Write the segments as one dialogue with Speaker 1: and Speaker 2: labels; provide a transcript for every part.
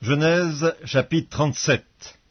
Speaker 1: Genèse chapitre 37.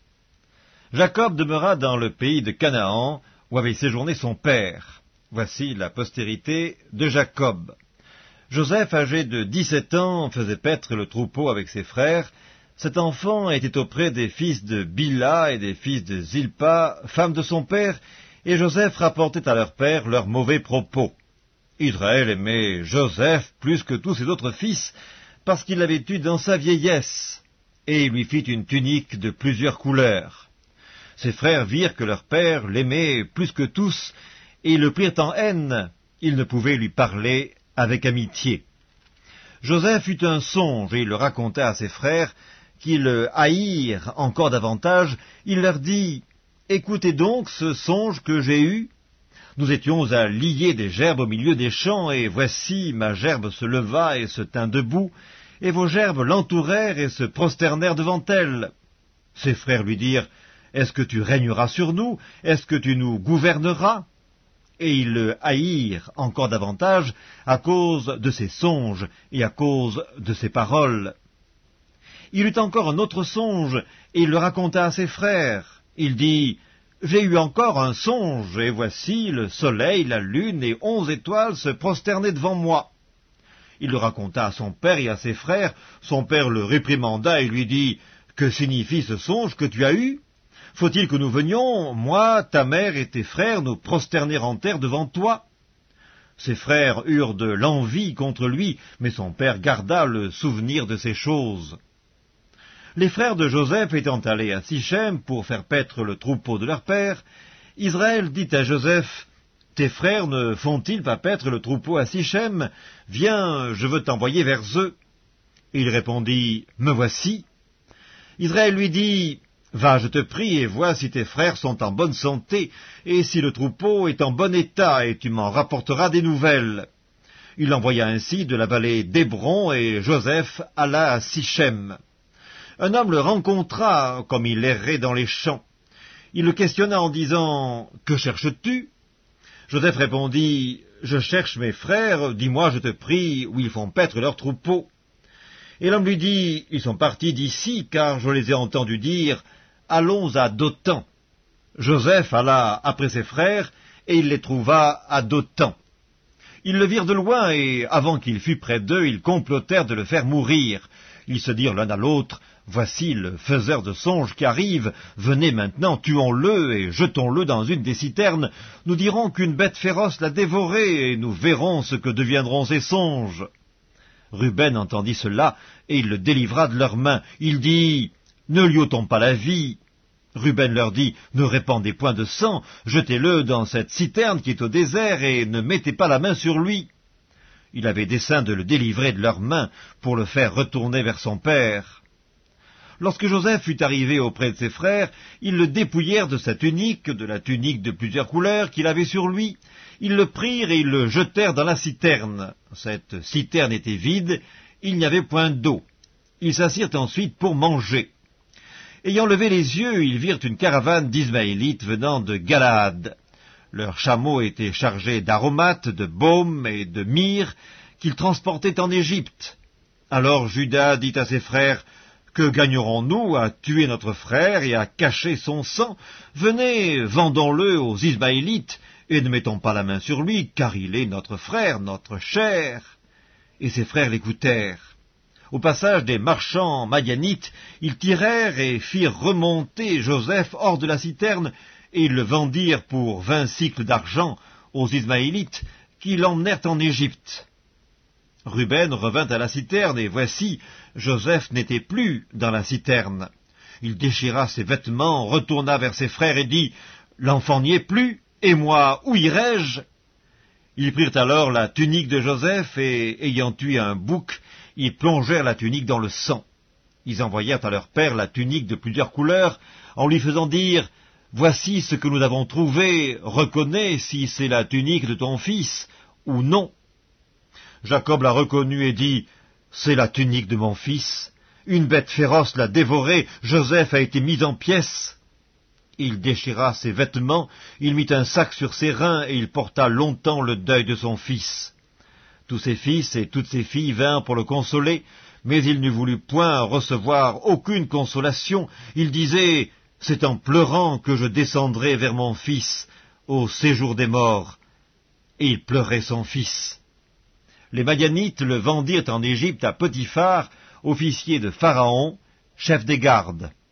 Speaker 1: Jacob demeura dans le pays de Canaan, où avait séjourné son père. Voici la postérité de Jacob. Joseph, âgé de 17 ans, faisait paître le troupeau avec ses frères. Cet enfant était auprès des fils de Bila et des fils de Zilpa, femme de son père, et Joseph rapportait à leur père leurs mauvais propos. Israël aimait Joseph plus que tous ses autres fils, parce qu'il l'avait eu dans sa vieillesse, et il lui fit une tunique de plusieurs couleurs. Ses frères virent que leur père l'aimait plus que tous, et le prirent en haine. Ils ne pouvaient lui parler avec amitié. Joseph eut un songe, et il le raconta à ses frères, qui le haïrent encore davantage. Il leur dit, « Écoutez donc ce songe que j'ai eu. Nous étions à lier des gerbes au milieu des champs, et voici ma gerbe se leva et se tint debout, et vos gerbes l'entourèrent et se prosternèrent devant elle. » Ses frères lui dirent, « Est-ce que tu régneras sur nous? Est-ce que tu nous gouverneras ?» Et ils le haïrent encore davantage à cause de ses songes et à cause de ses paroles. Il eut encore un autre songe, et il le raconta à ses frères. Il dit, « J'ai eu encore un songe, et voici le soleil, la lune et 11 étoiles se prosternaient devant moi. » Il le raconta à son père et à ses frères. Son père le réprimanda et lui dit, « Que signifie ce songe que tu as eu? Faut-il que nous venions, moi, ta mère et tes frères, nous prosterner en terre devant toi ?» Ses frères eurent de l'envie contre lui, mais son père garda le souvenir de ces choses. Les frères de Joseph étant allés à Sichem pour faire paître le troupeau de leur père, Israël dit à Joseph, « Tes frères ne font-ils pas paître le troupeau à Sichem? Viens, je veux t'envoyer vers eux. » Il répondit, « Me voici. » Israël lui dit, « Va, je te prie, et vois si tes frères sont en bonne santé, et si le troupeau est en bon état, et tu m'en rapporteras des nouvelles. » Il l'envoya ainsi de la vallée d'Hébron, et Joseph alla à Sichem. Un homme le rencontra, comme il errait dans les champs. Il le questionna en disant, « Que cherches-tu » Joseph répondit, « Je cherche mes frères, dis-moi, je te prie, où ils font paître leur troupeau. » Et l'homme lui dit, « Ils sont partis d'ici, car je les ai entendus dire, « Allons à Dothan. » Joseph alla après ses frères, et il les trouva à Dothan. Ils le virent de loin, et avant qu'il fût près d'eux, ils complotèrent de le faire mourir. Ils se dirent l'un à l'autre, « Voici le faiseur de songes qui arrive, venez maintenant, tuons-le et jetons-le dans une des citernes. Nous dirons qu'une bête féroce l'a dévoré, et nous verrons ce que deviendront ses songes. » Ruben entendit cela, et il le délivra de leurs mains. Il dit, « Ne lui ôtons pas la vie. » Ruben leur dit, « Ne répandez point de sang, jetez-le dans cette citerne qui est au désert, et ne mettez pas la main sur lui. » Il avait dessein de le délivrer de leurs mains pour le faire retourner vers son père. Lorsque Joseph fut arrivé auprès de ses frères, ils le dépouillèrent de sa tunique, de la tunique de plusieurs couleurs qu'il avait sur lui. Ils le prirent et ils le jetèrent dans la citerne. Cette citerne était vide, il n'y avait point d'eau. Ils s'assirent ensuite pour manger. Ayant levé les yeux, ils virent une caravane d'Ismaélites venant de Galaad. Leurs chameaux étaient chargés d'aromates, de baume et de myrrhe qu'ils transportaient en Égypte. Alors Juda dit à ses frères, « Que gagnerons-nous à tuer notre frère et à cacher son sang? Venez, vendons-le aux Ismaélites, et ne mettons pas la main sur lui, car il est notre frère, notre chair. » Et ses frères l'écoutèrent. Au passage des marchands madianites, ils tirèrent et firent remonter Joseph hors de la citerne, et ils le vendirent pour 20 cycles d'argent aux Ismaélites, qui l'emmenèrent en Égypte. Ruben revint à la citerne, et voici, Joseph n'était plus dans la citerne. Il déchira ses vêtements, retourna vers ses frères et dit, « L'enfant n'y est plus, et moi, où irai-je » Ils prirent alors la tunique de Joseph, et, ayant tué un bouc, ils plongèrent la tunique dans le sang. Ils envoyèrent à leur père la tunique de plusieurs couleurs, en lui faisant dire, « Voici ce que nous avons trouvé, reconnais si c'est la tunique de ton fils, ou non. » Jacob l'a reconnue et dit, « C'est la tunique de mon fils. Une bête féroce l'a dévoré, Joseph a été mis en pièces. » Il déchira ses vêtements, il mit un sac sur ses reins, et il porta longtemps le deuil de son fils. Tous ses fils et toutes ses filles vinrent pour le consoler, Mais il ne voulut point recevoir aucune consolation. Il disait, « C'est en pleurant que je descendrai vers mon fils au séjour des morts. » Et il pleurait son fils. Les Madianites le vendirent en Égypte à Potiphar, officier de Pharaon, chef des gardes.